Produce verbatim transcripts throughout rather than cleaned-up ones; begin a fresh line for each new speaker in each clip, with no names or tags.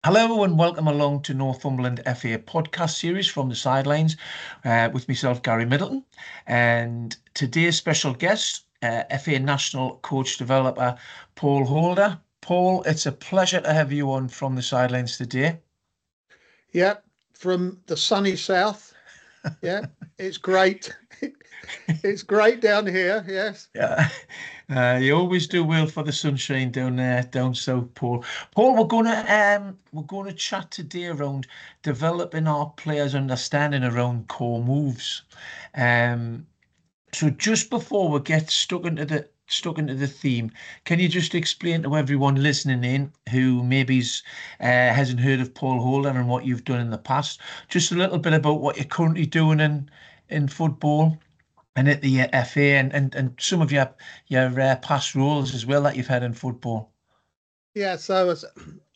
Hello and welcome along to Northumberland F A podcast series from the sidelines uh, with myself, Gary Middleton, and today's special guest, uh, F A National Coach Developer Paul Holder. Paul, it's a pleasure to have you on from the sidelines today.
Yeah, from the sunny south. Yeah, it's great. It's great down here. Yes.
Yeah, uh, you always do well for the sunshine down there, down south, Paul. Paul, we're gonna um, we're gonna chat today around developing our players' understanding around core moves. Um, so just before we get stuck into the stuck into the theme, can you just explain to everyone listening in who maybe's uh, hasn't heard of Paul Holder and what you've done in the past, just a little bit about what you're currently doing in in football? And at the F A and, and, and some of your your uh, past roles as well that you've had in football.
Yeah. So as,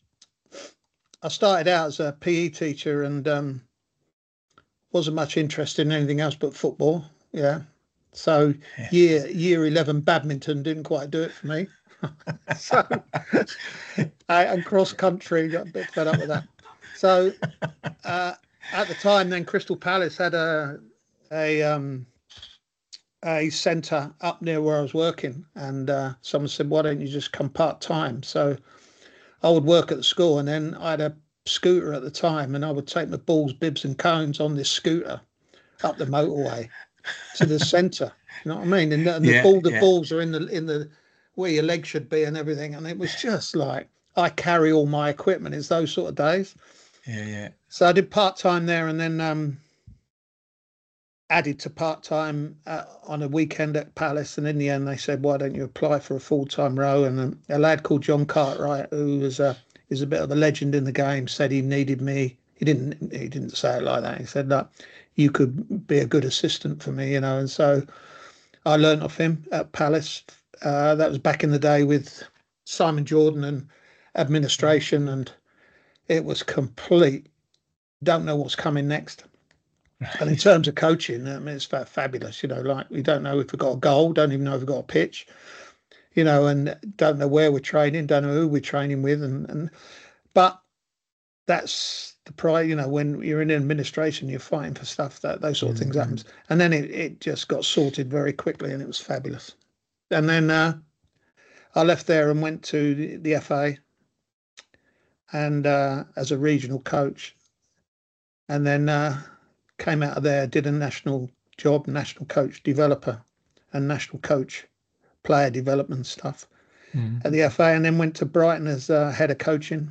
I started out as a P E teacher and um, wasn't much interested in anything else but football. Yeah. So
Yeah.
year year eleven badminton didn't quite do it for me. so I, and cross country got a bit fed up with that. So uh, at the time, then Crystal Palace had a a um, a centre up near where I was working, and uh, someone said, "Why don't you just come part time?" So I would work at the school, and then I had a scooter at the time, and I would take my balls, bibs, and cones on this scooter up the motorway to the centre. You know what I mean? And, and
Yeah,
the ball, the
yeah,
balls are in the in the where your legs should be, and everything. And it was just like I carry all my equipment. It's those sort of days.
yeah, yeah.
So I did part time there, and then um, added to part time uh, on a weekend at Palace, and in the end they said, "Why don't you apply for a full time role?" And um, a lad called John Cartwright, who was a is a bit of a legend in the game, said he needed me. He didn't he didn't say it like that. He said, "Look, you could be a good assistant for me," you know. And so I learnt off him at Palace. Uh, that was back in the day with Simon Jordan and administration, and it was complete. Don't know what's coming next. And in terms of coaching, I mean, it's fabulous. You know, like we don't know if we've got a goal, don't even know if we've got a pitch, you know, and don't know where we're training, don't know who we're training with. And, and but that's the pride, you know, when you're in administration, you're fighting for stuff that those sort of things
Mm-hmm.
happens. And then it, it just got sorted very quickly and it was fabulous. And then uh, I left there and went to the, the F A and uh, as a regional coach. And then uh, came out of there, did a national job, national coach developer and national coach player development stuff
Mm-hmm.
at the F A, and then went to Brighton as uh, head of coaching.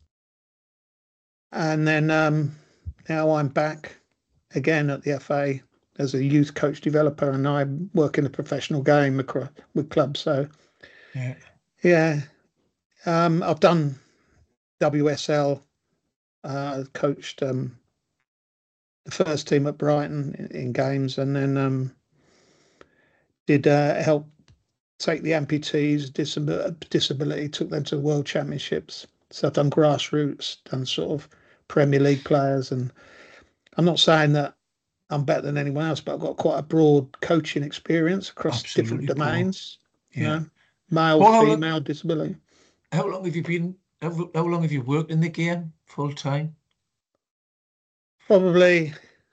And then um, now I'm back again at the F A as a youth coach developer, and I work in the professional game across, with clubs. So
Yeah.
yeah, um, I've done W S L, uh, coached um, the first team at Brighton in, in games, and then um, did uh, help take the amputees, disability, disability, took them to the World Championships. So I've done grassroots, done sort of Premier League players, and I'm not saying that I'm better than anyone else, but I've got quite a broad coaching experience across different
Absolutely, Paul.
domains. You
Yeah.
know, male,
Paul, how long,
female, disability.
how long have you been, how, how long have you worked in the game full time?
Probably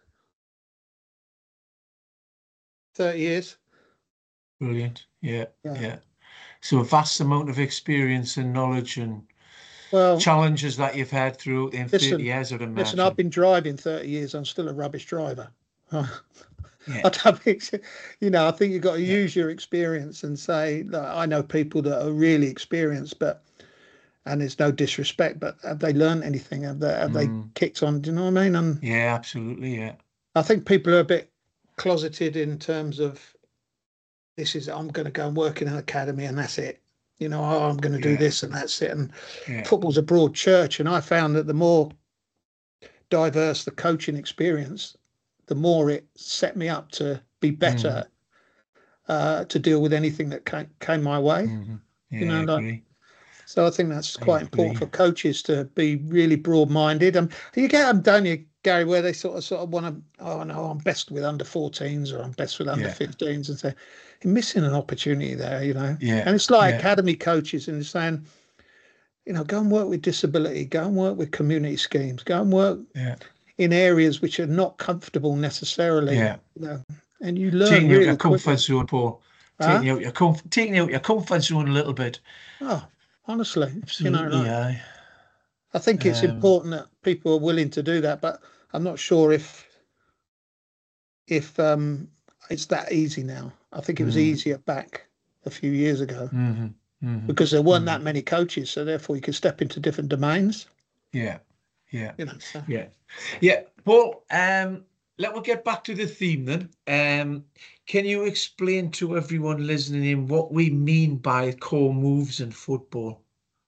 thirty years.
Brilliant. Yeah,
Yeah.
yeah. So a vast amount of experience and knowledge and
Well,
challenges that you've had through in thirty
listen,
years, I'd
listen. I've
imagine.
been driving thirty years. I'm still a rubbish driver.
Yeah,
I don't think, you know, I think you've got to
yeah.
use your experience and say, like, I know people that are really experienced, but, and it's no disrespect, but have they learned anything? Have they, have they
Mm.
kicked on? Do you know what I mean? And
Yeah, absolutely. Yeah.
I think people are a bit closeted in terms of this is, I'm going to go and work in an academy and that's it. You know, oh, I'm going to do
Yeah.
this and that's it. And
Yeah.
football's a broad church. And I found that the more diverse the coaching experience, the more it set me up to be
Mm.
better uh, to deal with anything that came, came my way.
Hmm.
You
Yeah, I
know, like,
agree.
so I think that's
I
quite important
agree.
for coaches to be really broad-minded. Um, you get them, don't you, Gary, where they sort of sort of want to, oh no, I'm best with under fourteens or I'm best with under
Yeah.
fifteens, and say you're missing an opportunity there, you know.
Yeah.
And it's like
Yeah.
academy coaches and saying you know, go and work with disability, go and work with community schemes, go and work
Yeah.
in areas which are not comfortable necessarily.
Yeah.
You know, and you learn
Taking you out
really
your comfort
quickly.
zone, Paul.
Huh?
Taking you out your comfort, taking you out your comfort zone a little bit.
Oh, honestly, you know,
Absolutely,
like,
aye.
I think it's
Um,
important that people are willing to do that, but I'm not sure if if um, it's that easy now. I think it was
mm,
easier back a few years ago
mm-hmm, mm-hmm,
because there weren't
mm-hmm.
that many coaches, so therefore you could step into different domains.
Yeah, yeah,
You know, so
yeah, yeah. Paul, um, let me get back to the theme then. Um, can you explain to everyone listening in what we mean by core moves in football?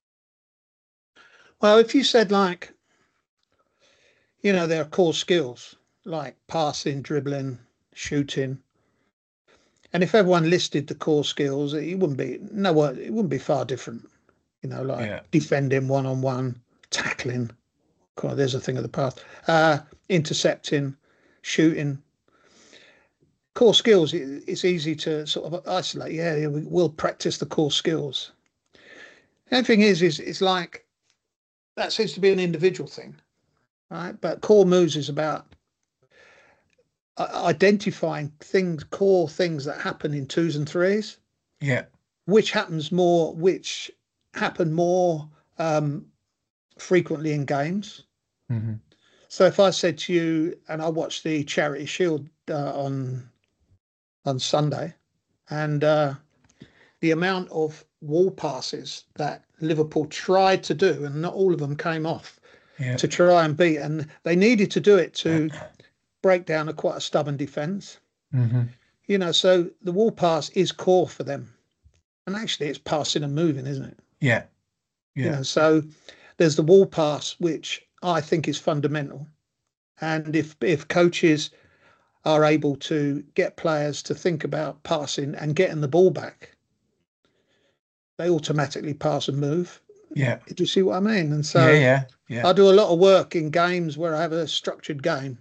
well, if you said like, you know, there are core skills like passing, dribbling, shooting, and if everyone listed the core skills, it wouldn't be no, what it wouldn't be far different. You know, like
Yeah,
defending one on one, tackling. God, there's a thing of the past. Uh, intercepting, shooting. Core skills. It, it's easy to sort of isolate. Yeah, yeah, we will practice the core skills. The thing is, is it's like that seems to be an individual thing, right? But core moves is about identifying things, core things that happen in twos and threes,
yeah,
which happens more, which happen more um, frequently in games.
mm-hmm.
So if I said to you, and I watched the Charity Shield uh, on on Sunday, and uh, the amount of wall passes that Liverpool tried to do, and not all of them came off,
Yeah,
to try and beat, and they needed to do it to break down a quite a stubborn defence.
mm-hmm.
You know, so the wall pass is core for them, and actually it's passing and moving, isn't it?
Yeah,
You
yeah,
know, so there's the wall pass, which I think is fundamental, and if if coaches are able to get players to think about passing and getting the ball back, they automatically pass and move.
yeah,
Do you see what I mean? And
yeah,
so
yeah, yeah,
I do a lot of work in games where I have a structured game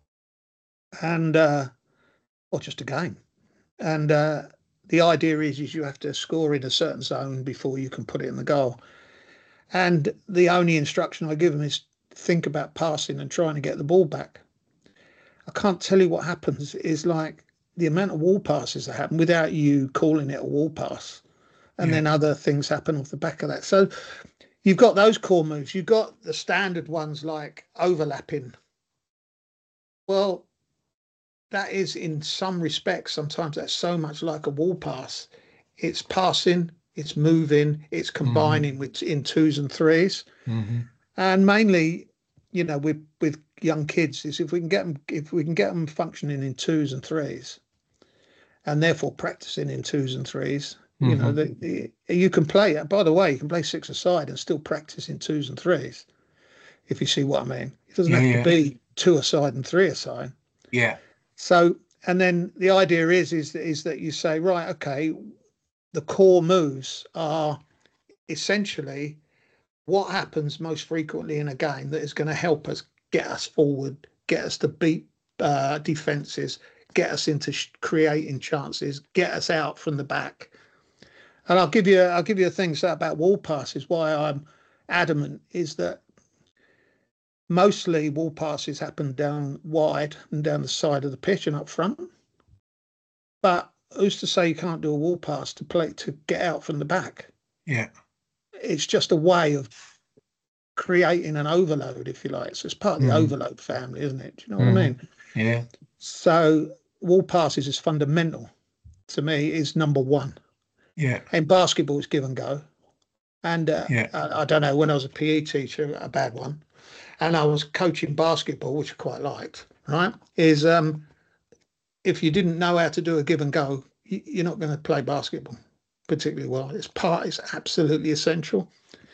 and uh, or just a game. And uh, the idea is, is you have to score in a certain zone before you can put it in the goal. And the only instruction I give them is think about passing and trying to get the ball back. I can't tell you what happens is like the amount of wall passes that happen without you calling it a wall pass. And
yeah,
then other things happen off the back of that. So you've got those core moves. You've got the standard ones like overlapping. Well, that is in some respects, sometimes that's so much like a wall pass. It's passing, it's moving, it's
mm-hmm.
combining with in twos and threes.
Mm-hmm.
And mainly, you know, with with young kids is if we can get them if we can get them functioning in twos and threes and therefore practicing in twos and threes, you know,
Mm-hmm.
the, the, you can play, by the way, you can play six aside and still practice in twos and threes, if you see what I mean. It doesn't
Yeah,
have to
yeah,
be two aside and three aside.
yeah,
So, and then the idea is, is, is that you say, right, okay, the core moves are essentially what happens most frequently in a game that is going to help us get us forward, get us to beat uh, defenses, get us into sh- creating chances, get us out from the back. And I'll give you, I'll give you a thing so about wall passes. Why I'm adamant is that mostly wall passes happen down wide and down the side of the pitch and up front. But who's to say you can't do a wall pass to play to get out from the back?
yeah,
It's just a way of creating an overload, if you like. So it's part of the
mm-hmm.
overload family, isn't it? Do you know what I
Mm-hmm.
mean?
Yeah,
So wall passes is fundamental to me, is number one.
yeah,
In basketball, it's give and go. And uh,
yeah,
I, I don't know, when I was a P E teacher, a bad one, and I was coaching basketball, which I quite liked, right? Is um, if you didn't know how to do a give and go, you're not going to play basketball particularly well. It's part, it's absolutely essential.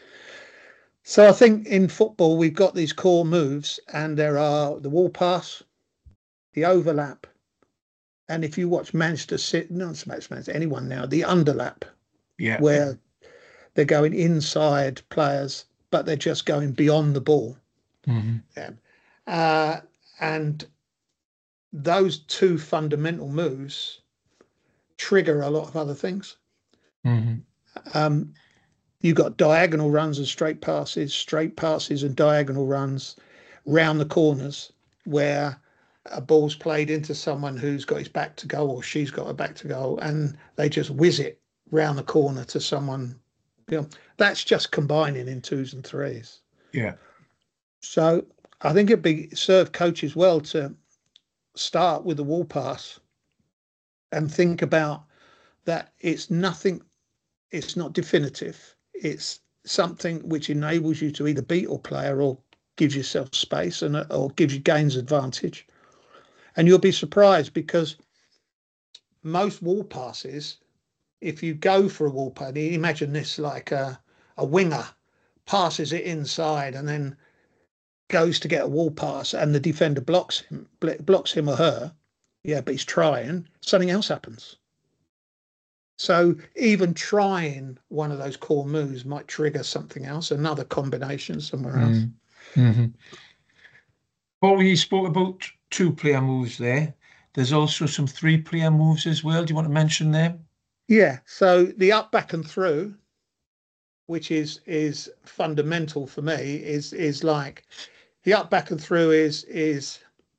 So I think in football, we've got these core moves, and there are the wall pass, the overlap, and if you watch Manchester City, not Manchester, anyone now, the underlap,
yeah,
where they're going inside players, but they're just going beyond the ball.
mm-hmm.
Yeah. Uh, and those two fundamental moves trigger a lot of other things.
Mm-hmm.
Um, You've got diagonal runs and straight passes, straight passes and diagonal runs round the corners where a ball's played into someone who's got his back to goal or she's got her back to goal, and they just whiz it round the corner to someone. You know, that's just combining in twos and threes.
Yeah.
So I think it'd be serve coaches well to start with the wall pass and think about that. It's nothing. It's not definitive. It's something which enables you to either beat or player or gives yourself space and or gives you gains advantage. And you'll be surprised because most wall passes, if you go for a wall pass, imagine this like a, a winger passes it inside and then goes to get a wall pass and the defender blocks him, blocks him or her. Yeah, but he's trying. Something else happens. So even trying one of those core moves might trigger something else, another combination somewhere else.
Mm-hmm. Well, we spoke about two-player moves there. There's also some three-player moves as well. Do you want to mention them?
Yeah. So the up, back, and through, which is is fundamental for me, is is like the up, back, and through is is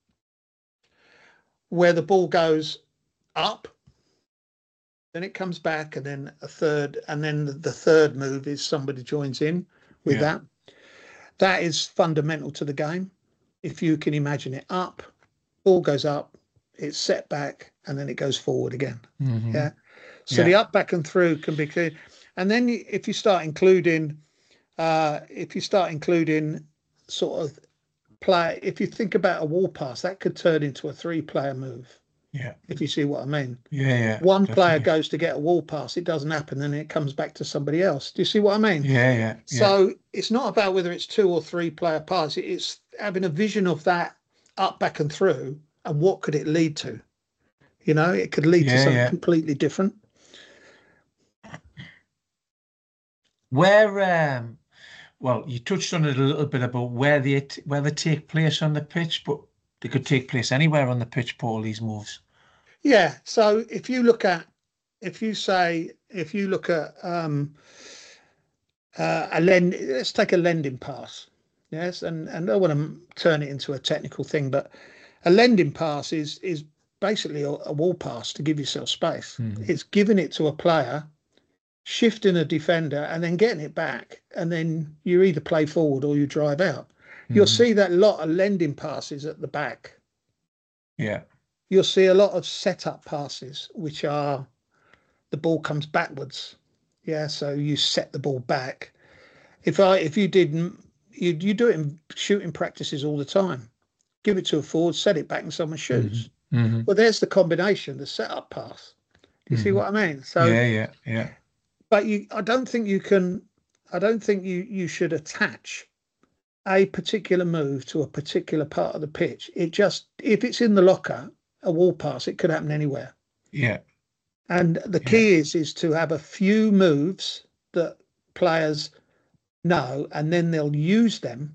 where the ball goes up. Then it comes back, and then a third, and then the third move is somebody joins in with yeah. that. That is fundamental to the game. If you can imagine it up, ball goes up, it's set back, and then it goes forward again. Mm-hmm. Yeah. So yeah. the up, back, and through can be clear. And then if you start including, uh, if you start including sort of play, if you think about a wall pass, that could turn into a three-player move.
Yeah.
If you see what I mean.
Yeah, yeah.
One definitely. player goes to get a wall pass, it doesn't happen, then it comes back to somebody else. Do you see what I mean?
Yeah, yeah.
So
yeah.
it's not about whether it's two or three player pass. It's having a vision of that up, back, and through, and what could it lead to? You know, it could lead yeah, to something yeah. completely different.
Where, um, well, you touched on it a little bit about where they where they take place on the pitch, but they could take place anywhere on the pitch, Paul, these moves.
Yeah. So if you look at, if you say, if you look at um, uh, a lend, let's take a lending pass. Yes. And, and I don't want to turn it into a technical thing, but a lending pass is, is basically a, a wall pass to give yourself space. Mm-hmm. It's giving it to a player, shifting a defender, and then getting it back. And then you either play forward or you drive out. Mm-hmm. You'll see that lot of lending passes at the back.
Yeah.
You'll see a lot of setup passes, which are the ball comes backwards. Yeah, so you set the ball back. If I, if you didn't, you you do it in shooting practices all the time. Give it to a forward, set it back, and someone shoots. Mm-hmm. Mm-hmm. Well, there's the combination, the setup pass. Do you mm-hmm. see what I mean?
So yeah, yeah, yeah.
But you, I don't think you can. I don't think you you should attach a particular move to a particular part of the pitch. It just, if it's in the locker, a wall pass, it could happen anywhere.
Yeah.
And the key yeah. is is to have a few moves that players know, and then they'll use them.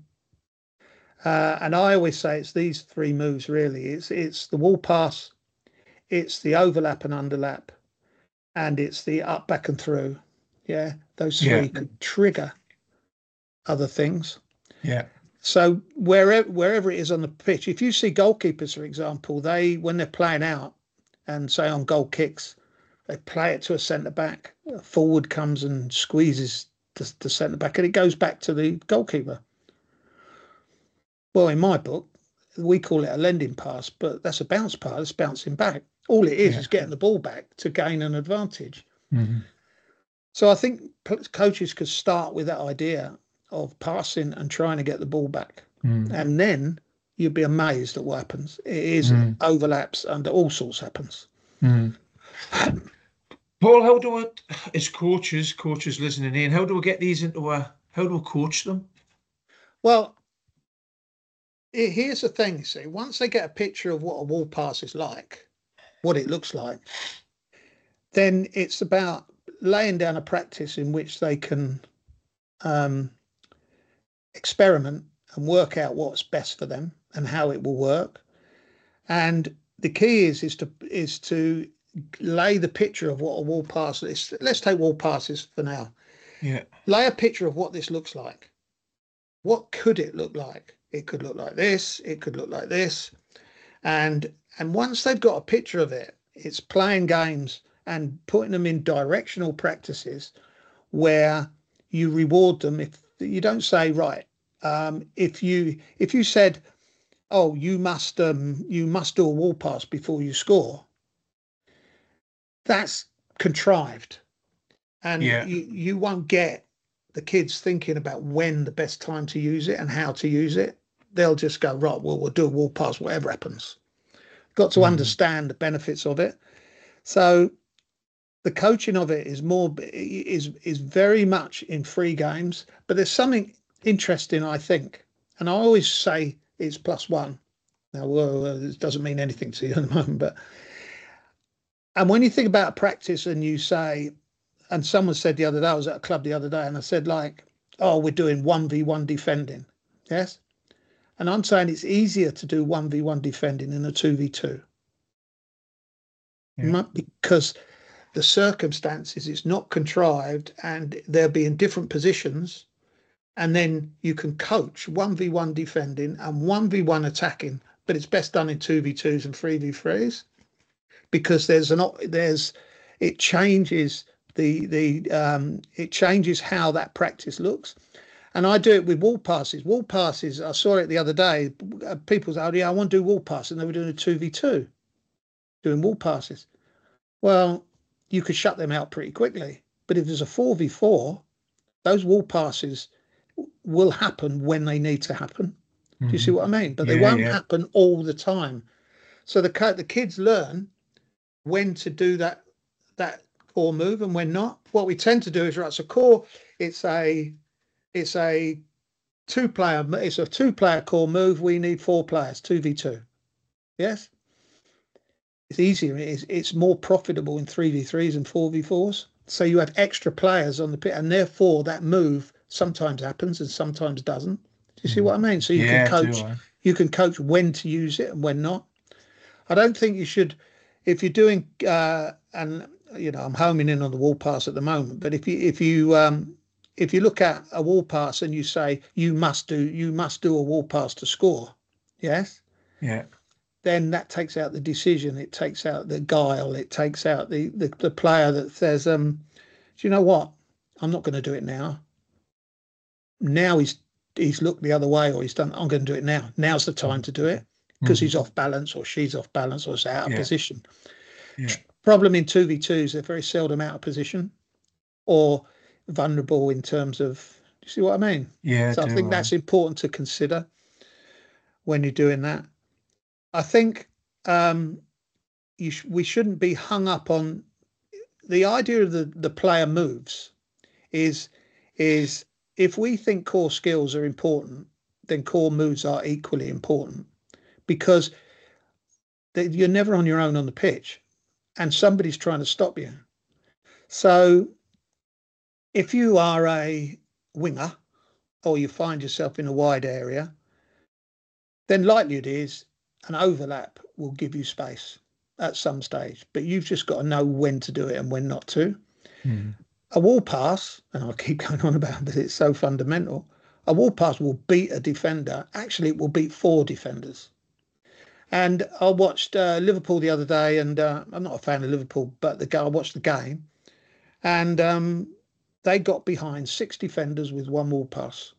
Uh, and I always say it's these three moves really. It's it's the wall pass, it's the overlap and underlap, and it's the up, back, and through. Yeah, those three yeah. could trigger other things.
Yeah.
So wherever wherever it is on the pitch, if you see goalkeepers, for example, they when they're playing out and say on goal kicks, they play it to a centre back. A forward comes and squeezes the, the centre back, and it goes back to the goalkeeper. Well, in my book, we call it a lending pass, but that's a bounce pass. It's bouncing back. All it is yeah. is getting the ball back to gain an advantage. Mm-hmm. So I think coaches could start with that idea of passing and trying to get the ball back. Mm. And then you'd be amazed at what happens. It is mm. overlaps and all sorts happens.
Mm. Paul, how do I, as coaches, coaches listening in, how do we get these into a, how do we coach them?
Well, it, here's the thing, see, once they get a picture of what a wall pass is like, what it looks like, then it's about laying down a practice in which they can um, experiment and work out what's best for them and how it will work. And the key is is to is to lay the picture of what a wall pass is. Let's take wall passes for now.
Yeah.
Lay a picture of what this looks like. What could it look like? It could look like this. It could look like this. And and once they've got a picture of it, it's playing games and putting them in directional practices where you reward them. If you don't say, right, um, if you if you said, oh, you must um, you must do a wall pass before you score, that's contrived, and
Yeah.
you you won't get the kids thinking about when the best time to use it and how to use it. They'll just go, right, well, we'll do a wall pass, whatever happens. Got to
Mm.
understand the benefits of it. So the coaching of it is more is is very much in free games, but there's something interesting, I think, and I always say it's plus one. Now, well, it doesn't mean anything to you at the moment, but and when you think about practice and you say, and someone said the other day, I was at a club the other day, and I said like, oh, we're doing one v one defending, yes, and I'm saying it's easier to do one v one defending than a two v two,
Yeah.
because the circumstances, it's not contrived, and they'll be in different positions, and then you can coach one v one defending and one v one attacking, but it's best done in two v twos and three v threes, because there's an there's it changes the the um it changes how that practice looks. And I do it with wall passes. Wall passes, I saw it the other day, people say, oh yeah, I want to do wall passes, and they were doing a two v two, doing wall passes. Well, you could shut them out pretty quickly. But if there's a four v four, those wall passes will happen when they need to happen. Do you see what I mean? But they
Yeah,
won't
yeah.
happen all the time. So the the kids learn when to do that that core move and when not. What we tend to do is, right, so core, it's a it's a two player it's a two player core move. We need four players, two v two. Yes. It's easier. It's, it's more profitable in three v threes and four v fours. So you have extra players on the pit, and therefore that move sometimes happens and sometimes doesn't. Do you see what I mean? So you can
Yeah,
coach,
do I?
you can coach when to use it and when not. I don't think you should, if you're doing, uh, and you know, I'm homing in on the wall pass at the moment, but if you if you um, if you look at a wall pass and you say you must do you must do a wall pass to score, yes,
Yeah.
then that takes out the decision, it takes out the guile, it takes out the the, the player that says, um, do you know what? I'm not going to do it now. Now he's he's looked the other way, or he's done. I'm going to do it now. Now's the time to do it, because
Mhm.
he's off balance, or she's off balance, or it's out of
Yeah.
position.
Yeah.
Problem in two v twos, they're very seldom out of position or vulnerable in terms of. Do you see what I mean?
Yeah,
So I
do
think
I?
that's important to consider when you're doing that. I think um, you sh- we shouldn't be hung up on the idea of the the player moves. Is is if we think core skills are important, then core moves are equally important, because they, you're never on your own on the pitch, and somebody's trying to stop you. So if you are a winger, or you find yourself in a wide area, then likely it is an overlap will give you space at some stage, but you've just got to know when to do it and when not to.
Mm.
A wall pass, and I'll keep going on about it, but it's so fundamental. A wall pass will beat a defender. Actually, it will beat four defenders. And I watched uh, Liverpool the other day, and uh, I'm not a fan of Liverpool, but the I watched the game, and um, they got behind six defenders with one wall pass.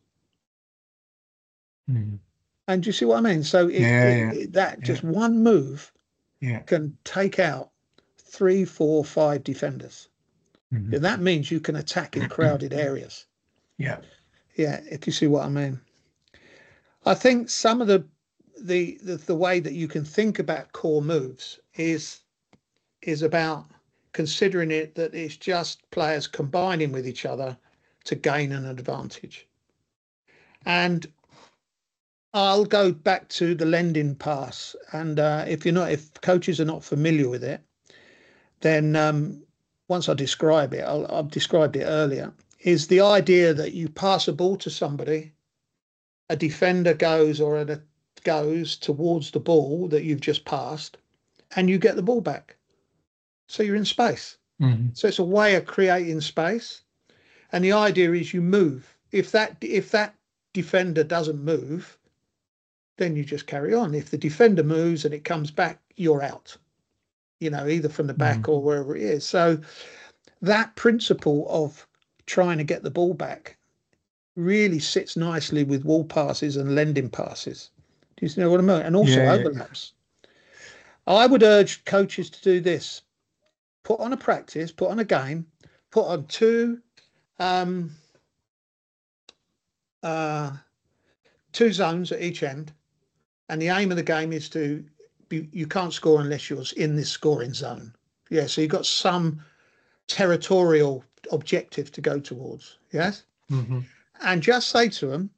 Mm.
And do you see what I mean? So it,
Yeah,
it,
yeah.
it that
Yeah.
just one move
Yeah.
can take out three, four, five defenders.
Mhm.
And that means you can attack in crowded areas.
Yeah.
Yeah, if you see what I mean. I think some of the the the, the way that you can think about core moves is is about considering it that it's just players combining with each other to gain an advantage. And I'll go back to the lending pass. And uh, if you're not, if coaches are not familiar with it, then um, once I describe it, I'll, I've described it earlier, is the idea that you pass a ball to somebody, a defender goes or a, goes towards the ball that you've just passed, and you get the ball back. So you're in space.
Mhm.
So it's a way of creating space. And the idea is you move. If that if that defender doesn't move, then you just carry on. If the defender moves and it comes back, you're out. You know, either from the back mm. or wherever it is. So that principle of trying to get the ball back really sits nicely with wall passes and lending passes. Do you know what I mean? And also yeah, overlaps. Yeah. I would urge coaches to do this. Put on a practice, put on a game, put on two um, uh, two zones at each end. And the aim of the game is to, be, you can't score unless you're in this scoring zone. Yeah, so you've got some territorial objective to go towards. Yes?
Mm-hmm.
And just say to them,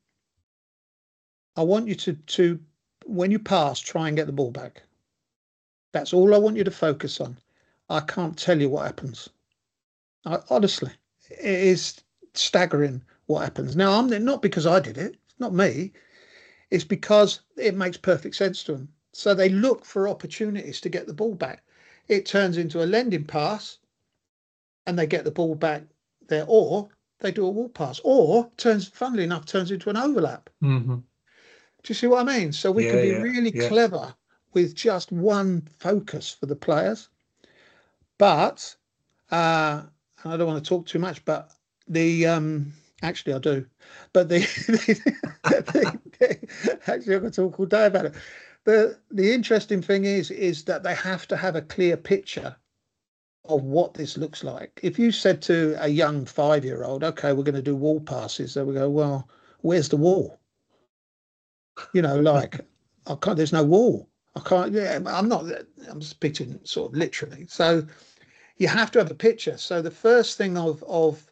I want you to, to, when you pass, try and get the ball back. That's all I want you to focus on. I can't tell you what happens. I, honestly, it is staggering what happens. Now, I'm not because I did it. It's not me. It's because it makes perfect sense to them. So they look for opportunities to get the ball back. It turns into a lending pass and they get the ball back there, or they do a wall pass, or turns, funnily enough, turns into an overlap.
Mm-hmm.
Do you see what I mean? So we
yeah,
can be
yeah,
really
yeah.
clever with just one focus for the players. But uh, I don't want to talk too much, but the um, actually I do. But the, the, the, the actually I'm going to talk all day about it. The the interesting thing is is that they have to have a clear picture of what this looks like. If you said to a young five-year-old, okay, we're going to do wall passes, they would go, well, where's the wall? You know, like, I can't, there's no wall. I can't, yeah, I'm not, I'm speaking sort of literally. So you have to have a picture. So the first thing of, of,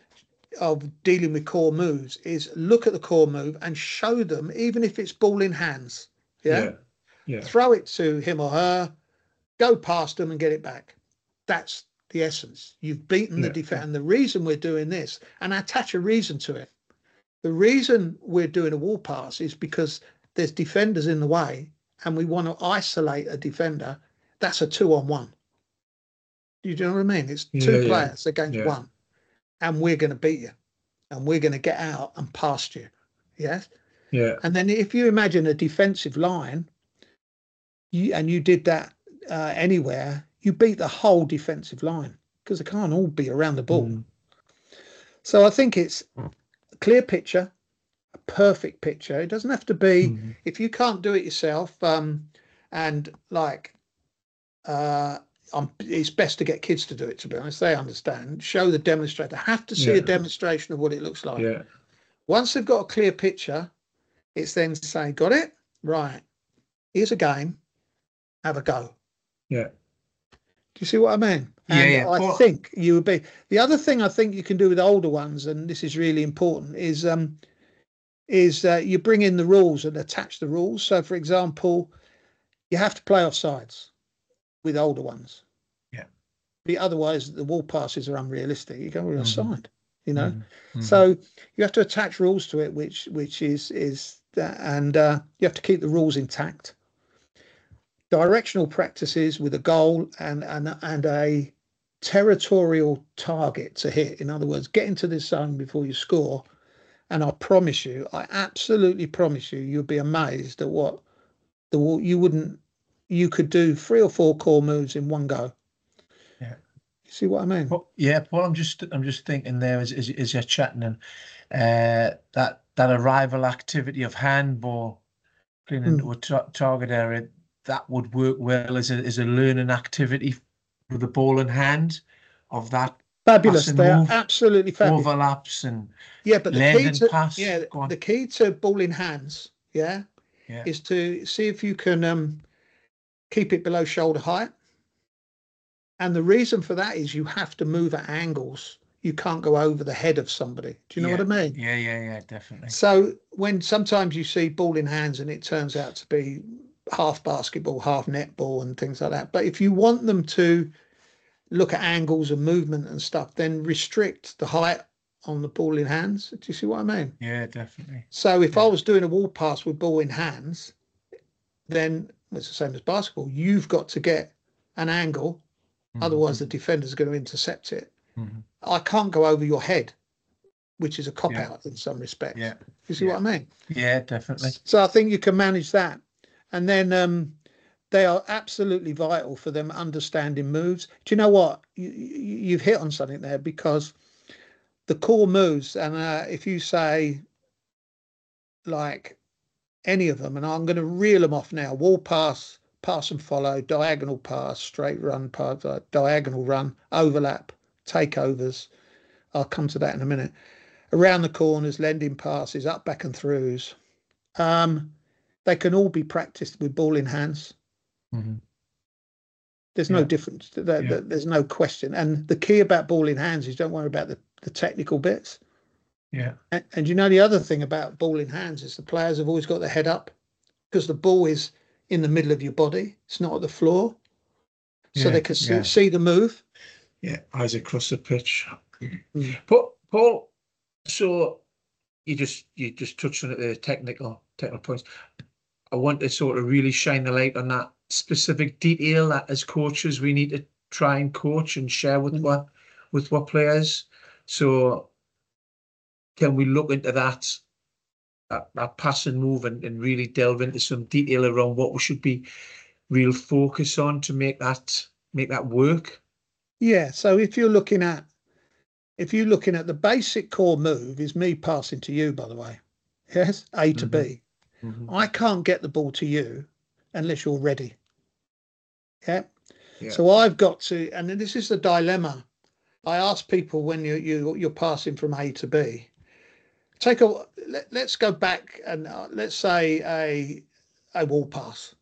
of dealing with core moves is look at the core move and show them, even if it's ball in hands. Yeah.
Yeah. yeah.
Throw it to him or her, go past them and get it back. That's the essence. You've beaten the yeah. defense. And the reason we're doing this, and I attach a reason to it. The reason we're doing a wall pass is because there's defenders in the way and we want to isolate a defender. That's a two on one. You know what I mean? It's two
yeah,
players
yeah.
against
yeah.
one, and we're going to beat you and we're going to get out and past you. Yes.
Yeah.
And then if you imagine a defensive line, you, and you did that uh, anywhere, you beat the whole defensive line because they can't all be around the ball.
Mm.
So I think it's a clear picture, a perfect picture. It doesn't have to be,
mm-hmm.
if you can't do it yourself, um, and like, uh, um, it's best to get kids to do it, to be honest. They understand. Show the demonstrator. Have to see
yeah.
a demonstration of what it looks like.
Yeah.
Once they've got a clear picture, it's then say, got it? Right. Here's a game. Have a go.
Yeah.
Do you see what I mean?
Yeah,
and
yeah.
I
But...
think you would be. The other thing I think you can do with older ones, and this is really important, is um, is uh, you bring in the rules and attach the rules. So, for example, you have to play offsides with older ones.
Yeah.
But otherwise, the wall passes are unrealistic. You go offside, mm-hmm. you know.
Mm-hmm.
So you have to attach rules to it, which which is is that, and uh, you have to keep the rules intact. Directional practices with a goal and, and and a territorial target to hit. In other words, get into this zone before you score. And I promise you, I absolutely promise you, you'll be amazed at what the you wouldn't you could do three or four core moves in one go.
Yeah.
You see what I mean?
Well, yeah. Well, I'm just I'm just thinking there as as, as you're chatting, and uh, that that arrival activity of handball, playing into mm. a ta- target area. That would work well as a as a learning activity with the ball in hand of that
fabulous. They are absolutely fabulous.
Overlaps and
yeah, but the key to
pass.
yeah the key to ball in hands yeah,
yeah
is to see if you can um, keep it below shoulder height. And the reason for that is you have to move at angles. You can't go over the head of somebody. Do you know
yeah.
what I mean?
Yeah, yeah, yeah, definitely.
So when sometimes you see ball in hands and it turns out to be half basketball, half netball and things like that. But if you want them to look at angles and movement and stuff, then restrict the height on the ball in hands. Do you see what I mean?
Yeah, definitely.
So if
yeah.
I was doing a wall pass with ball in hands, then it's the same as basketball. You've got to get an angle. Mm-hmm. Otherwise, the defenders are going to intercept it.
Mm-hmm.
I can't go over your head. which is a cop
Yeah.
out in some respects.
Yeah.
You see
Yeah.
what I mean?
Yeah, definitely.
So I think you can manage that. And then um, they are absolutely vital for them understanding moves. Do you know what? You, you, you've hit on something there, because the core moves, and uh, if you say like any of them, and I'm going to reel them off now: wall pass, pass and follow, diagonal pass, straight run, pass, uh, diagonal run, overlap, takeovers. I'll come to that in a minute. Around the corners, lending passes, up, back and throughs. Um, they can all be practiced with ball in hands.
Mm-hmm.
There's
Yeah.
no difference. There,
Yeah.
There's no question. And the key about ball in hands is don't worry about the, the technical bits.
Yeah.
And, and you know, the other thing about ball in hands is the players have always got their head up, because the ball is in the middle of your body. It's not at the floor. So
Yeah.
they can see,
Yeah.
see the move.
Yeah. Eyes across the pitch.
Mm.
But Paul, so you just you just touched on it, the technical technical points. I want to sort of really shine the light on that specific detail that as coaches we need to try and coach and share with
Mm.
what with what players. So can we look into that that, that pass and move and, and really delve into some detail around what we should be real focus on to make that make that work?
Yeah. So if you're looking at if you're looking at the basic core move is me passing to you, by the way. Yes, A to
Mm-hmm.
B.
Mm-hmm.
I can't get the ball to you unless you're ready. Yeah.
Yeah.
So I've got to, and this is the dilemma. I ask people when you you you're passing from A to B. Take a let, let's go back and uh, let's say a a wall pass.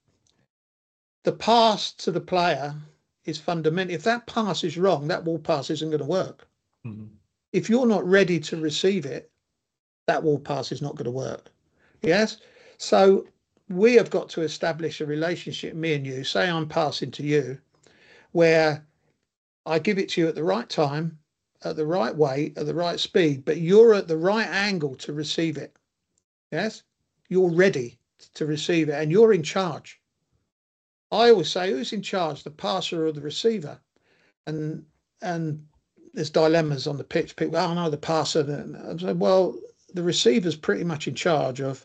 The pass to the player is fundamental. If that pass is wrong, that wall pass isn't going to work.
Mm-hmm.
If you're not ready to receive it, that wall pass is not going to work. Yes. So we have got to establish a relationship, me and you. Say I'm passing to you, where I give it to you at the right time, at the right way, at the right speed, but you're at the right angle to receive it. Yes. You're ready to receive it and you're in charge. I always say, who's in charge, the passer or the receiver? And and there's dilemmas on the pitch. People, oh no, the passer. And I say, well, the receiver's pretty much in charge of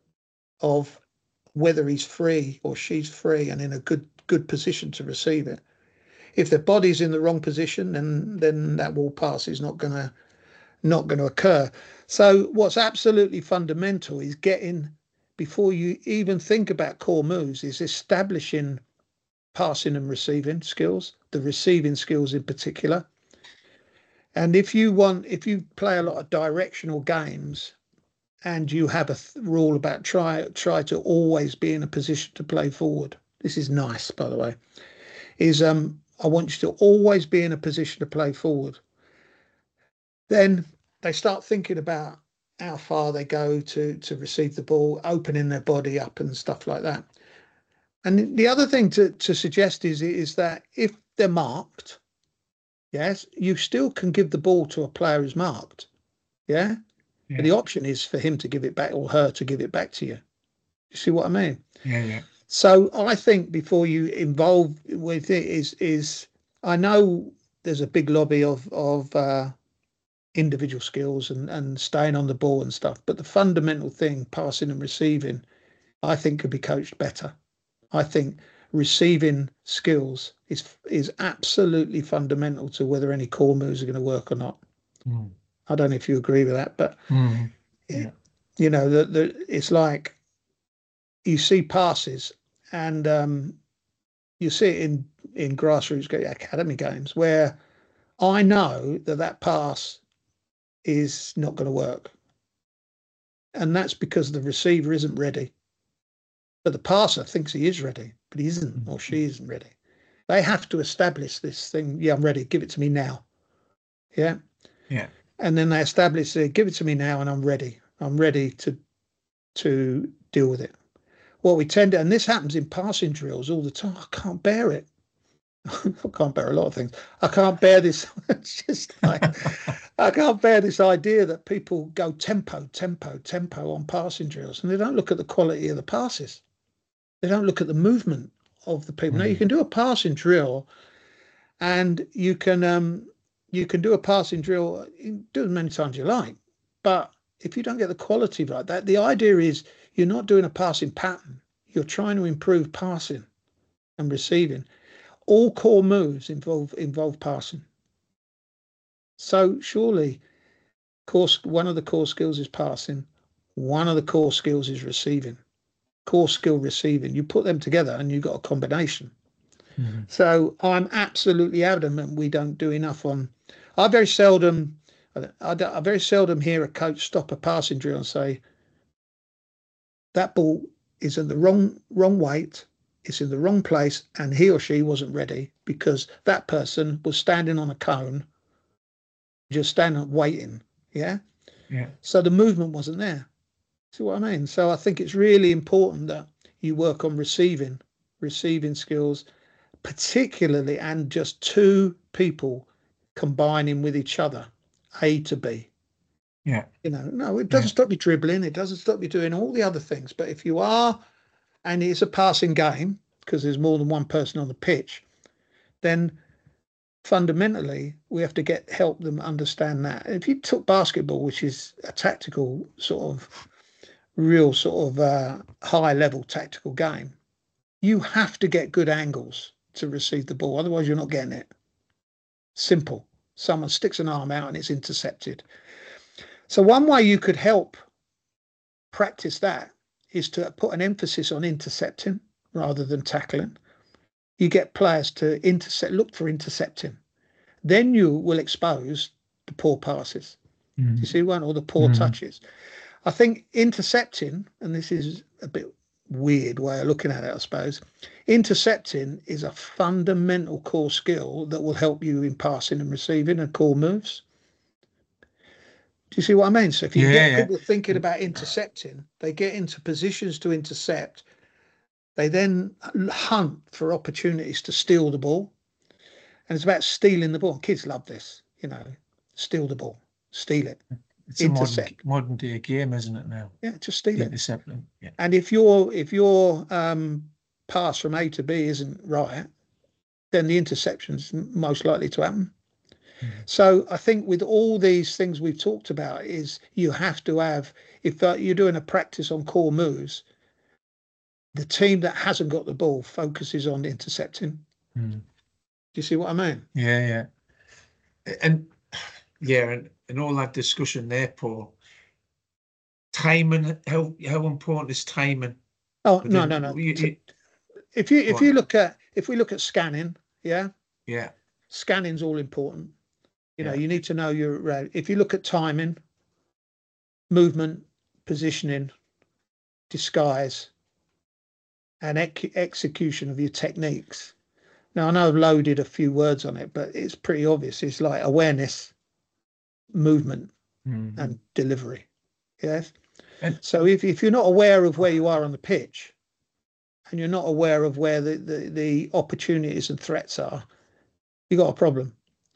of whether he's free or she's free and in a good good position to receive it. If their body's in the wrong position, then then that wall pass is not gonna not going to occur. So what's absolutely fundamental is getting, before you even think about core moves, is establishing passing and receiving skills, the receiving skills in particular. And if you want, if you play a lot of directional games and you have a th- rule about try try to always be in a position to play forward, this is nice, by the way, is um I want you to always be in a position to play forward. Then they start thinking about how far they go to to receive the ball, opening their body up and stuff like that. And the other thing to, to suggest is is that if they're marked, yes, you still can give the ball to a player who's marked. Yeah.
Yeah.
But the option is for him to give it back or her to give it back to you. You see what I mean?
Yeah, yeah.
So I think before you involve with it is is I know there's a big lobby of of uh, individual skills and and staying on the ball and stuff, but the fundamental thing, passing and receiving, I think could be coached better. I think receiving skills is is absolutely fundamental to whether any core moves are going to work or not.
Mm.
I don't know if you agree with that, but
Mm. Yeah.
you know, the, the it's like you see passes and um, you see it in in grassroots academy games where I know that that pass is not going to work, and that's because the receiver isn't ready. But the passer thinks he is ready, but he isn't, or she isn't ready. They have to establish this thing. Yeah, I'm ready. Give it to me now. Yeah.
Yeah.
And then they establish it. Give it to me now, and I'm ready. I'm ready to to deal with it. What we tend to, and this happens in passing drills all the time. I can't bear it. I can't bear a lot of things. I can't bear this. It's just like I can't bear this idea that people go tempo, tempo, tempo on passing drills, and they don't look at the quality of the passes. They don't look at the movement of the people. Mm. Now you can do a passing drill, and you can um, you can do a passing drill, do as many times as you like, But if you don't get the quality right, that the idea is you're not doing a passing pattern. You're trying to improve passing and receiving. All core moves involve involve passing. So surely, course one of the core skills is passing. One of the core skills is receiving. Core skill receiving. You put them together and you've got a combination. Mm-hmm. So I'm absolutely adamant we don't do enough on. I very seldom, I, I very seldom hear a coach stop a passing drill and say that ball is in the wrong wrong weight, it's in the wrong place, and he or she wasn't ready because that person was standing on a cone, just standing waiting. Yeah.
Yeah.
So the movement wasn't there. See what I mean? So I think it's really important that you work on receiving, receiving skills, particularly, and just two people combining with each other, A to B.
Yeah.
You know, no, it doesn't yeah. stop you dribbling. It doesn't stop you doing all the other things. But if you are, and it's a passing game because there's more than one person on the pitch, then fundamentally we have to get help them understand that. If you took basketball, which is a tactical sort of real sort of uh, high level tactical game, you have to get good angles to receive the ball. Otherwise you're not getting it. Simple. Someone sticks an arm out and it's intercepted. So one way you could help practice that is to put an emphasis on intercepting rather than tackling. You get players to intercept, look for intercepting. Then you will expose the poor passes. Mm. Do you see one? Or the poor mm. touches. I think intercepting, and this is a bit weird way of looking at it, I suppose, intercepting is a fundamental core skill that will help you in passing and receiving and core moves. Do you see what I mean? So if you yeah, get yeah. people thinking about intercepting, they get into positions to intercept. They then hunt for opportunities to steal the ball. And it's about stealing the ball. Kids love this, you know, steal the ball, steal it.
It's intercept. a modern, modern day game, isn't it now?
Yeah, just steal
intercept it. Yeah.
And if your if your um, pass from A to B isn't right, then the interception's most likely to happen. Mm-hmm. So I think with all these things we've talked about is you have to have, if uh, you're doing a practice on core moves, the team that hasn't got the ball focuses on intercepting. Mm. Do you see what I mean?
Yeah, yeah. And yeah, and, and all that discussion there, Paul. Timing, how how important is timing?
Oh, no, no, no. You, you, if you if you look at if we look at scanning, yeah?
Yeah.
Scanning's all important. You know, yeah. you need to know your, if you look at timing, movement, positioning, disguise, and ex execution of your techniques. Now, I know I've loaded a few words on it, but it's pretty obvious. It's like awareness, movement, mm-hmm. and delivery. Yes. And so if, if you're not aware of where you are on the pitch and you're not aware of where the, the, the opportunities and threats are, you've got a problem.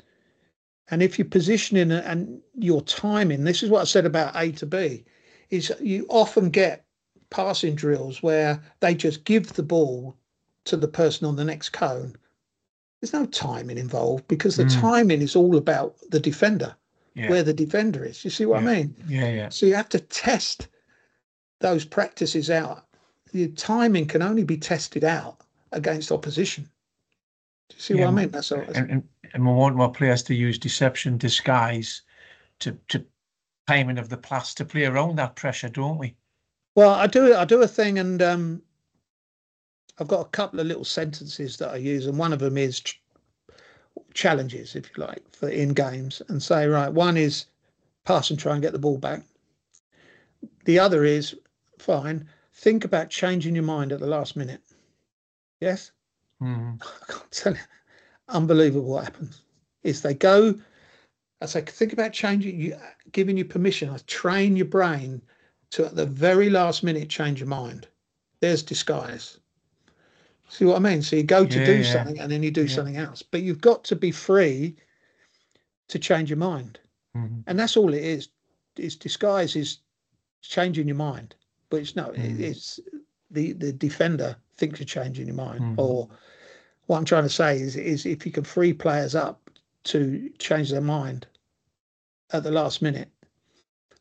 And if you're positioning and your timing, this is what I said about A to B, is you often get passing drills where they just give the ball to the person on the next cone. There's no timing involved because the mm. timing is all about the defender, yeah. where the defender is. You see what
yeah.
I mean?
Yeah, yeah.
So you have to test those practices out. The timing can only be tested out against opposition. Do you see yeah, what I mean? That's all.
And, and, and we want more players to use deception, disguise, to to timing of the pass to play around that pressure, don't we?
Well, I do. I do a thing, and um, I've got a couple of little sentences that I use, and one of them is ch challenges, if you like, for in games, and say, right, one is pass and try and get the ball back. The other is, fine, think about changing your mind at the last minute. Yes?
Mm.
I can't tell you. Unbelievable what happens. Is they go, I say, think about changing, you, giving you permission. I train your brain to, at the very last minute, change your mind. There's disguise. See what I mean? So you go to
yeah,
do
yeah.
something and then you do
yeah.
something else. But you've got to be free to change your mind.
Mm-hmm.
And that's all it is. Is disguise is changing your mind. But it's no, mm-hmm. it's the, the defender thinks you're changing your mind. Mm-hmm. Or what I'm trying to say is, is if you can free players up to change their mind at the last minute,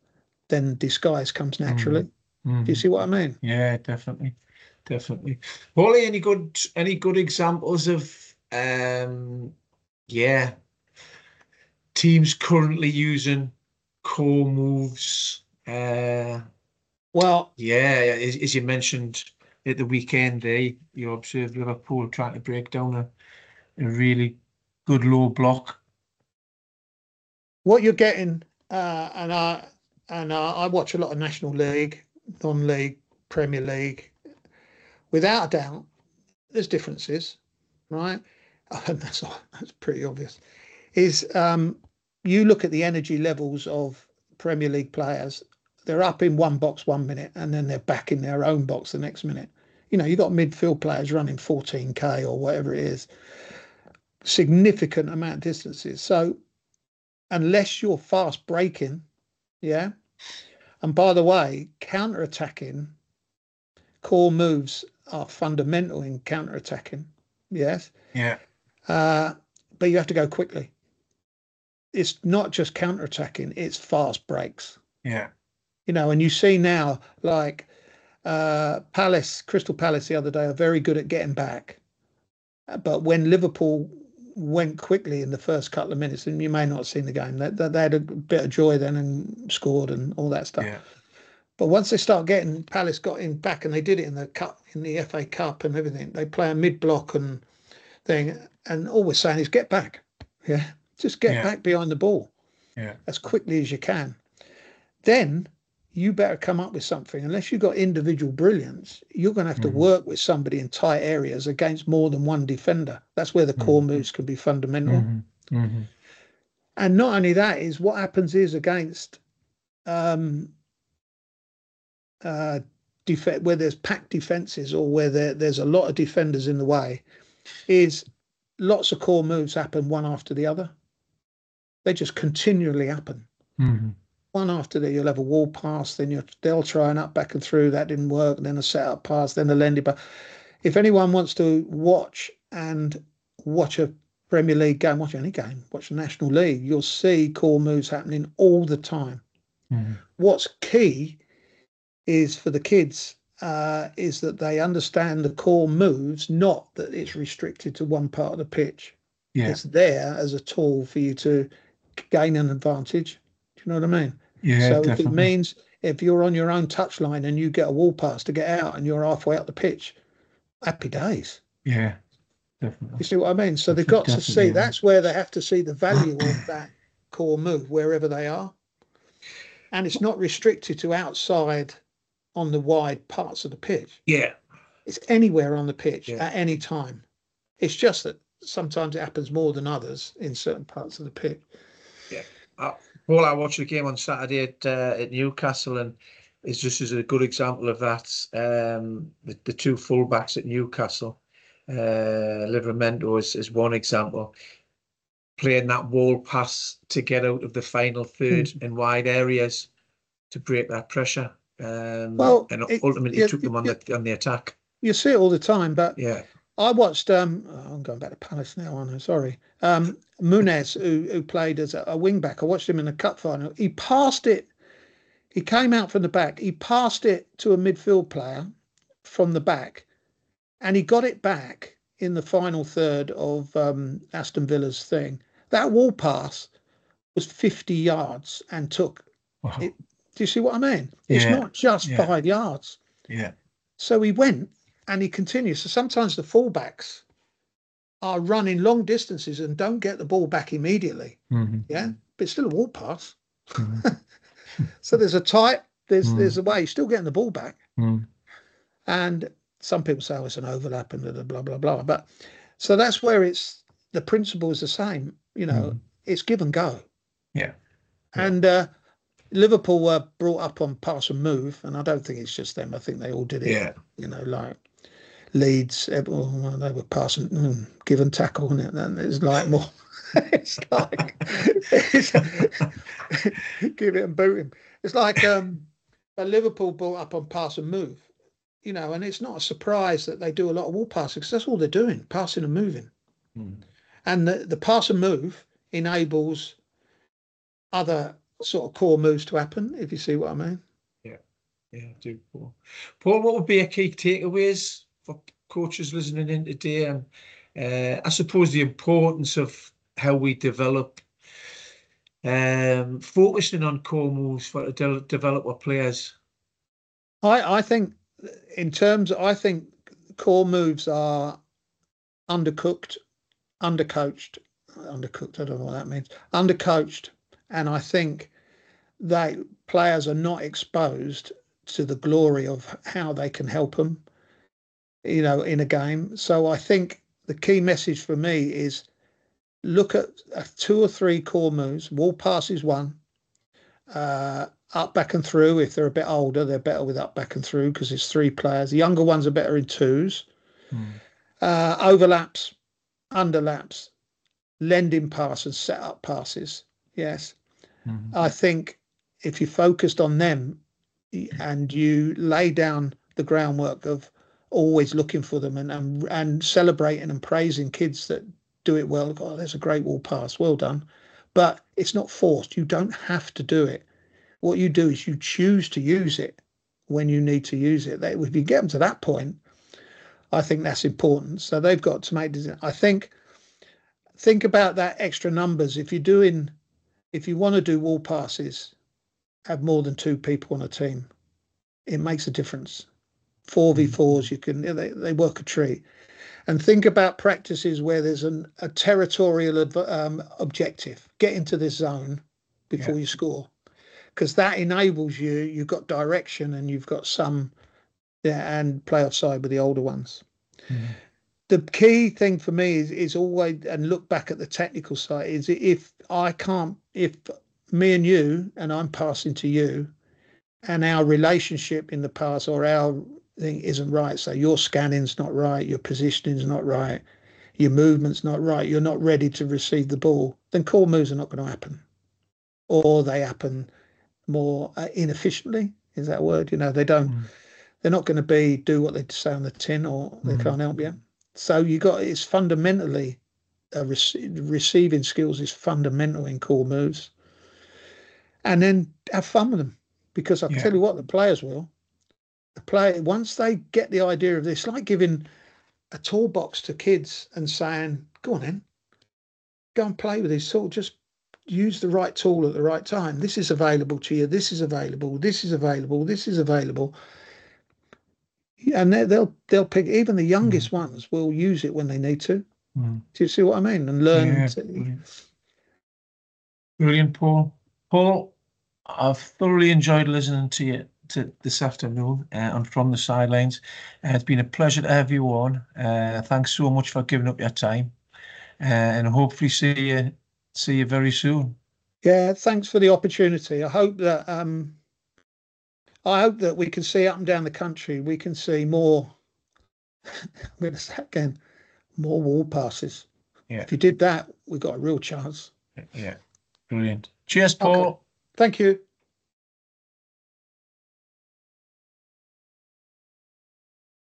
then disguise comes naturally.
Mm.
Do you see what I mean?
Yeah, definitely, definitely. Paulie, any good any good examples of um, yeah, teams currently using core moves? Uh,
Well,
yeah, as, as you mentioned at the weekend, there you observed Liverpool trying to break down a, a really good low block.
what you're getting, uh, and I and I, I watch a lot of National League, non-league, Premier League. Without a doubt, there's differences, right? And that's that's pretty obvious. Is um, you look at the energy levels of Premier League players, they're up in one box one minute and then they're back in their own box the next minute. You know, you've got midfield players running fourteen K or whatever it is, significant amount of distances. So unless you're fast breaking, yeah. And by the way, counter attacking core moves are fundamental in counter attacking. Yes.
Yeah.
Uh, but you have to go quickly. It's not just counter attacking, it's fast breaks.
Yeah.
You know, and you see now, like uh, Palace, Crystal Palace the other day are very good at getting back. But when Liverpool went quickly in the first couple of minutes, and you may not have seen the game, they, they had a bit of joy then and scored and all that stuff.
Yeah.
But once they start getting, Palace got in back, and they did it in the cup, in the F A Cup and everything. They play a mid block and thing, and all we're saying is get back. Yeah, just get
Yeah.
back behind the ball.
Yeah.
As quickly as you can. Then you better come up with something. Unless you've got individual brilliance, you're going to have
mm-hmm.
to work with somebody in tight areas against more than one defender. That's where the
mm-hmm.
core moves can be fundamental.
Mm-hmm. Mm-hmm.
And not only that, is what happens is against um, uh, def- where there's packed defenses or where there, there's a lot of defenders in the way, is lots of core moves happen one after the other. They just continually happen.
Mm-hmm.
One after the, you'll have a wall pass, then you'll, they'll try and up back and through, that didn't work, then a set up pass, then a lending. But if anyone wants to watch and watch a Premier League game, watch any game, watch the National League, you'll see core moves happening all the time.
Mm-hmm.
What's key is for the kids uh, is that they understand the core moves, not that it's restricted to one part of the pitch.
Yeah.
It's there as a tool for you to gain an advantage. Do you know what I mean?
Yeah,
so
definitely.
if it means if you're on your own touchline and you get a wall pass to get out and you're halfway up the pitch, happy days.
Yeah, definitely.
You see what I mean? So they've got
Definitely,
to see,
yeah.
that's where they have to see the value of that core move, wherever they are. And it's not restricted to outside on the wide parts of the pitch.
Yeah.
It's anywhere on the pitch
Yeah.
at any time. It's just that sometimes it happens more than others in certain parts of the pitch.
Yeah. Uh, well, I watched the game on Saturday at uh, at Newcastle, and it's just as a good example of that. Um, the, the two fullbacks at Newcastle, uh, Livramento is, is one example, playing that wall pass to get out of the final third
Mm.
in wide areas to break that pressure. Um,
Well,
and
it-
ultimately
it-
took them on
it-
the on the attack.
You see it all the time, but
Yeah.
I watched. Um, oh, I'm going back to Palace now, aren't I? Sorry. Um, Muniz, who who played as a, a wing back. I watched him in the cup final. He passed it. He came out from the back. He passed it to a midfield player from the back, and he got it back in the final third of um, Aston Villa's thing. That wall pass was fifty yards and took.
Wow.
It, do you see what I mean? It's
Yeah,
not just
yeah.
five yards.
Yeah.
So he went and he continues. So sometimes the fullbacks are running long distances and don't get the ball back immediately.
Mm-hmm.
Yeah, but it's still a wall pass.
Mm-hmm.
So there's a tight, there's
Mm.
there's a way, you're still getting the ball back.
Mm.
And some people say, oh, it's an overlap and blah, blah, blah, blah. But so that's where it's, the principle is the same. You know,
Mm.
it's give and go.
Yeah. Yeah.
And uh, Liverpool were brought up on pass and move. And I don't think it's just them. I think they all did it.
Yeah.
You know, like Leeds, everyone, well, they were passing, mm, give and tackle. And it, it's like more, it's like, it's, give it and boot him. It's like um, a Liverpool brought up on pass and move. You know, and it's not a surprise that they do a lot of wall passing because that's all they're doing, passing and moving.
Mm.
And the, the pass and move enables other sort of core moves to happen, if you see what I mean.
Yeah, yeah, I do, Paul. Paul, what would be a key takeaways for coaches listening in today? And uh, I suppose the importance of how we develop, um, focusing on core moves for to de develop our players.
I, I think in terms, I think core moves are undercooked, undercoached, undercooked. I don't know what that means. Undercoached, and I think they players are not exposed to the glory of how they can help them, you know, in a game. So I think the key message for me is look at uh, two or three core moves. Wall pass is one. Uh, up, back and through. If they're a bit older, they're better with up, back and through because it's three players. The younger ones are better in twos.
Hmm.
Uh, overlaps, underlaps, lending pass and set up passes. Yes.
Mm-hmm.
I think if you focused on them and you lay down the groundwork of always looking for them and and, and celebrating and praising kids that do it well. Oh, there's a great wall pass. Well done. But it's not forced. You don't have to do it. What you do is you choose to use it when you need to use it. They, if you get them to that point, I think that's important. So they've got to make decisions. I think think about that extra numbers. If you're doing, if you want to do wall passes, have more than two people on a team. It makes a difference. Four v fours, you can they, they work a treat. And think about practices where there's an, a territorial um, objective. Get into this zone before yeah. you score. Because that enables you, you've got direction and you've got some, yeah, and play offside with the older ones. Mm. The key thing for me is, is always, and look back at the technical side, is if I can't, if me and you, and I'm passing to you, and our relationship in the pass or our thing isn't right, so your scanning's not right, your positioning's not right, your movement's not right, you're not ready to receive the ball, then core moves are not going to happen. Or they happen more uh, inefficiently, is that a word? You know, they don't, mm. they're not going to be do what they say on the tin, or they mm. can't help you. So you got, it's fundamentally, uh, rec- receiving skills is fundamental in core moves. And then have fun with them, because I can yeah. tell you what, the players will. The player, once they get the idea of this, like giving a toolbox to kids and saying, go on then, go and play with this tool, just use the right tool at the right time. This is available to you. This is available. This is available. This is available. And they'll they'll pick. Even the youngest mm. ones will use it when they need to. Mm. Do you see what I mean? And learn.
Yeah,
to...
brilliant. Brilliant, Paul. Paul, I've thoroughly enjoyed listening to you to this afternoon uh, and from the sidelines. Uh, it's been a pleasure to have you on. Uh, thanks so much for giving up your time, uh, and hopefully see you see you very soon.
Yeah, thanks for the opportunity. I hope that um, I hope that we can see up and down the country. We can see more. I'm going to say again, more wall passes.
Yeah.
If you did that, we got a real chance.
Yeah, brilliant. Cheers, Paul.
Okay. Thank you.